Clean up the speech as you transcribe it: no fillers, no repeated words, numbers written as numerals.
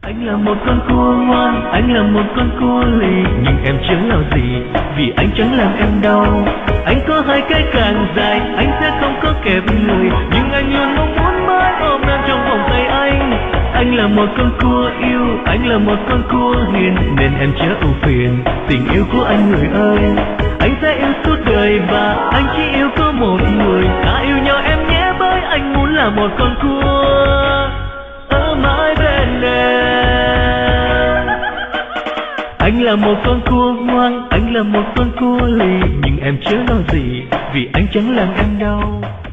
Anh là một con cua ngoan, anh là một con cua lì, nhưng em chớ lo gì, vì anh chẳng làm em đau. Anh có hai cái càng dài, anh sẽ không có kẹp người, nhưng anh luôn mong muốn mãi ôm em trong vòng tay anh. Anh là một con cua yêu, anh là một con cua hiền, nên em chớ ưu phiền tình yêu của anh người ơi. Anh sẽ yêu suốt đời và anh chỉ yêu có một người, ta yêu nhau em nhé, bởi anh muốn là một con cua ở mãi bên em. Anh là một con cua ngoan, anh là một con cua lì, nhưng em chớ lo gì, vì anh chẳng làm em đau.